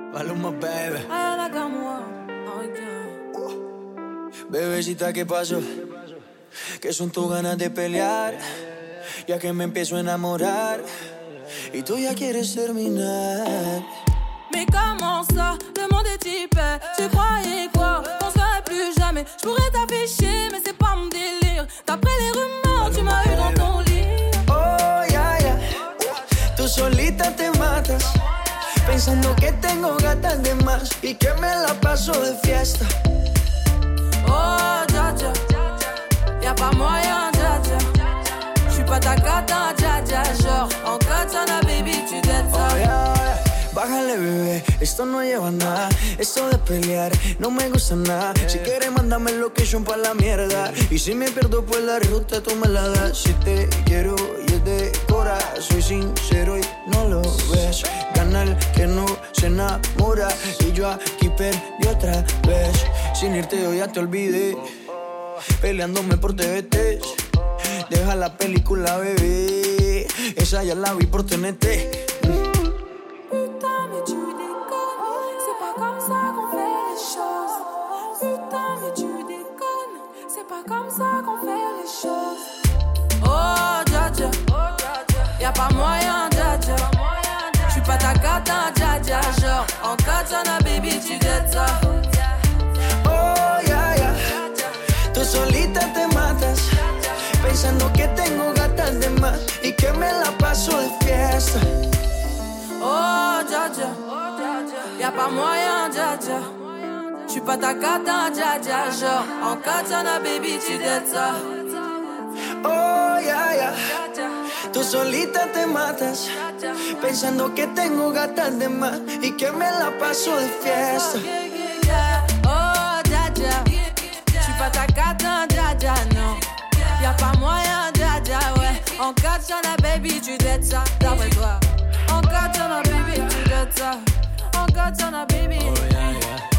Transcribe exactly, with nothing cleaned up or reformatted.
Maluma, baby. Ay, la moi. Ay, yeah. Bebecita, ¿qué pasó? Que son tus ganas de pelear, ya que me empiezo a enamorar y tú ya quieres terminar. Mais comment ça, le monde est hyper. Tu croyais quoi, qu'on serait plus jamais. Je pourrais t'afficher, mais c'est pas mon délire. D'après les rumeurs, tu m'as eu dans ton lit. Oh, ya, yeah, ya, yeah. Tú solita te matas, pensando que tengo gatas de más y que me la paso de fiesta. Oh, dja dja, y'a pas moyen, dja dja. J'suis pas ta cata, dja dja. Genre, en katana, baby, tu dettes ça. Oh, yeah, yeah. Bájale, bebé, esto no lleva nada. Esto de pelear no me gusta nada. Si quieres, mándame location pa' la mierda. Y si me pierdo, pues la ruta tú me la das. Si te quiero y es de cora, soy sincero y no lo ves. Gana el que no se enamora. Y yo aquí perdí otra vez. Sin irte yo ya te olvidé, peleándome por T V T. Deja la película, bebé, esa ya la vi por T N T. Putain, mais tu déconnes, c'est pas comme ça qu'on fait les choses. Putain, mais tu déconnes, c'est pas comme ça qu'on fait les choses. Oh, dja dja, y'a pas moyen, dja dja. J'suis pas ta cata, dja dja. Genre, en katana, baby, tu dettes ça. Oh, ya, ya, tú solita te matas, pensando que tengo gatas de más y que me la paso de fiesta. Oh, dja dja, y'a pas moyen, dja dja. J'suis pas ta cata, dja dja. Genre, en katana, baby, tu dettes ça. Oh, ya, ya, tú solita te matas, pensando que tengo gatas de más y que me la paso de fiesta. Oh, dja dja, j'suis pas ta cata, dja dja, non. Y'a pas moyen, dja dja, ouais. En katana, baby, tu dettes ça. D'après toi. En katana, baby, tu dettes ça. En katana, baby. Oh, yeah, yeah.